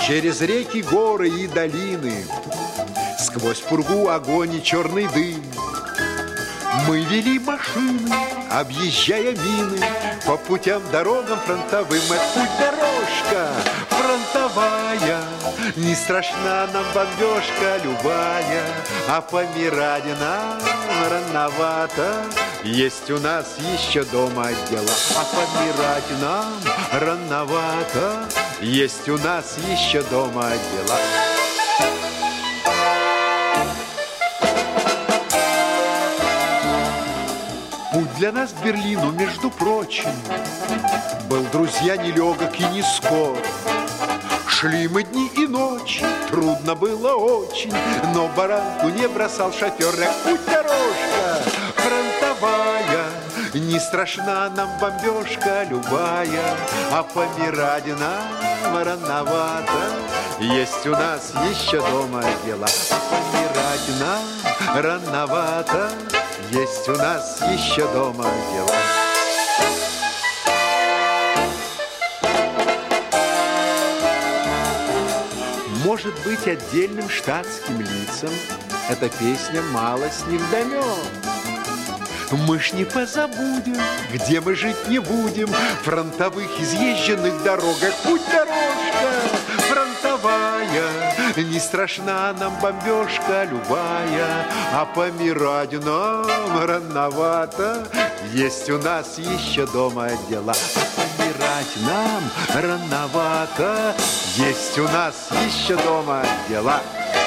через реки, горы и долины, сквозь пургу, огонь и черный дым. Мы вели машины, объезжая мины, по путям, дорогам фронтовым. Это путь-дорожка фронтовая, не страшна нам бомбежка любая, а помирать нам рановато, есть у нас еще дома дела. А помирать нам рановато, есть у нас еще дома дела. Путь для нас к Берлину, между прочим, был, друзья, нелегок и не скор. Шли мы дни и ночи, трудно было очень, но баранку не бросал шофер. Путь-дорожка фронтовая, не страшна нам бомбежка любая, а помирать нам рановато, есть у нас еще дома дела. А помирать нам рановато, есть у нас еще дома дела. Может быть, отдельным штатским лицам эта песня мало с них дамет. Мы ж не позабудем, где мы жить не будем, фронтовых изъезженных дорогах. Путь-дорожка фронтовая, не страшна нам бомбежка любая, а помирать нам рановато, есть у нас еще дома дела. А помирать нам рановато, есть у нас еще дома дела.